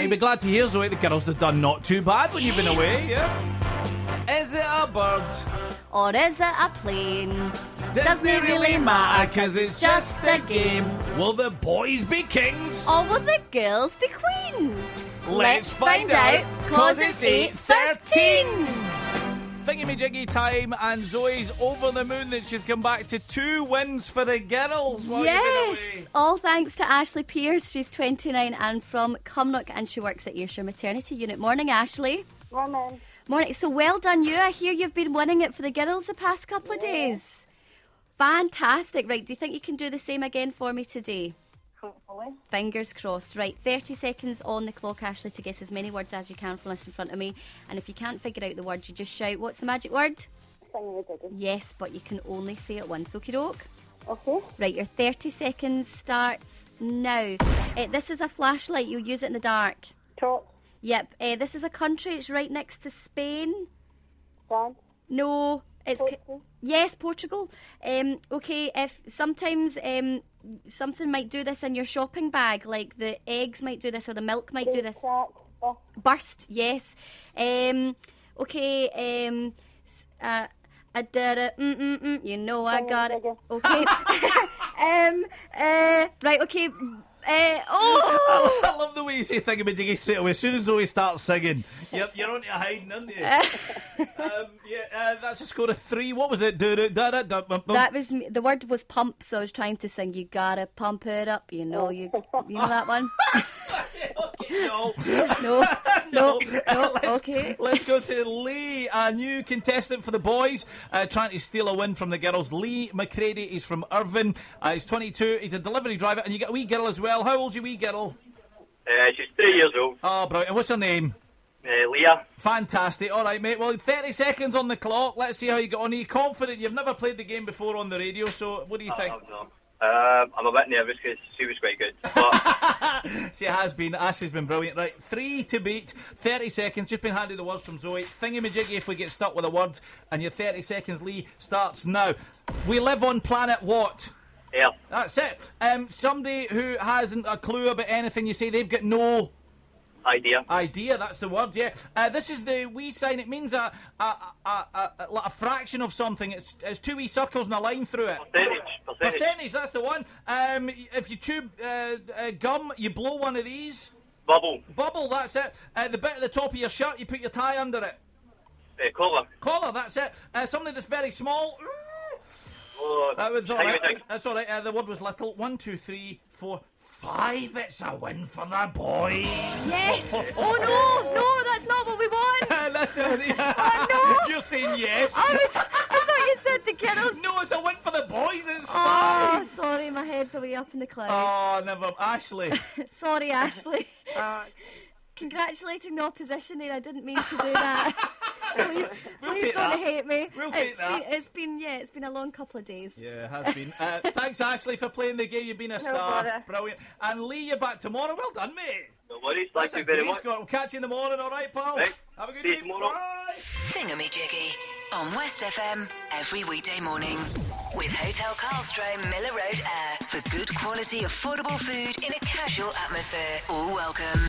you'll be glad to hear, Zoe, the girls have done not too bad when you've been away, yeah? Is it a bird? Or is it a plane? Doesn't really matter, cause it's just a game. Will the boys be kings? Or will the girls be queens? Let's find out, cause it's 8:13. Thingy-me-jiggy time, and Zoe's over the moon that she's come back to 2 wins for the girls while you've been away. All thanks to Ashley Pearce. She's 29 and from Cumnock, and she works at Ayrshire Maternity Unit. Morning, Ashley. Morning. Morning. So well done you. I hear you've been winning it for the girls the past couple of days. Fantastic. Right, do you think you can do the same again for me today? Hopefully. Fingers crossed. Right, 30 seconds on the clock, Ashley, to guess as many words as you can from this in front of me. And if you can't figure out the word, you just shout, what's the magic word? Thingy-majiggy. Yes, but you can only say it once. Okie doke? Okay. Right, your 30 seconds starts now. This is a flashlight. You'll use it in the dark. Torch. Yep. This is a country. It's right next to Spain. France. No. It's Portugal. Yes, Portugal. Okay, if sometimes something might do this in your shopping bag, like the eggs might do this or the milk might do this. Crack. Burst, yes. Okay, I did it. You know I got it. Okay. Right, okay. I love the way you say thingy-majiggy straight away. As soon as Zoe starts singing, yep, you're on to hiding, aren't you? That's a score of 3. What was it? That was the word was pump, so I was trying to sing. You gotta pump it up, you know that one. Okay, No. Okay. Let's go to Lee, a new contestant for the boys, trying to steal a win from the girls. Lee McCready, he's from Irvine. He's 22. He's a delivery driver, and you got a wee girl as well. How old's your wee girl? She's 3 years old. Oh, brilliant. What's her name? Leah. Fantastic. All right, mate. Well, 30 seconds on the clock. Let's see how you get on. Are you confident? You've never played the game before on the radio, so what do you think? No. I'm a bit nervous because she was quite good. But she has been. Ashley's been brilliant. Right, 3 to beat. 30 seconds. Just been handed the words from Zoe. Thingy-majiggy if we get stuck with a word. And your 30 seconds, Lee, starts now. We live on planet what? Earth. That's it. Somebody who hasn't a clue about anything you say, they've got no... Idea, that's the word, yeah. This is the wee sign. It means a fraction of something. It's 2 wee circles and a line through it. Percentage, that's the one. If you chew gum, you blow one of these. Bubble, that's it. The bit at the top of your shirt, you put your tie under it. Collar, that's it. Something that's very small. That was all right. That's all right. The word was little. 1, 2, 3, 4, 5. It's a win for the boys. Yes. Oh no, that's not what we want. That's it. Oh no. You're saying yes. I thought you said the girls. No, it's a win for the boys. It's 5. Oh, sorry, my head's away up in the clouds. Oh, never, Ashley. Sorry, Ashley. Congratulating the opposition there. I didn't mean to do that. Please don't hate me. We'll take that. It's been a long couple of days. Yeah, it has been. Thanks, Ashley, for playing the game. You've been a star. bother. Brilliant. And Lee, you're back tomorrow. Well done, mate. no worries. Thank you very much. We'll catch you in the morning, all right, pal? Right. Have a good See you day. tomorrow. Bye. Thingamajiggy on West FM every weekday morning with Hotel Carlstrom, Miller Road Air for good quality, affordable food in a casual atmosphere. All welcome.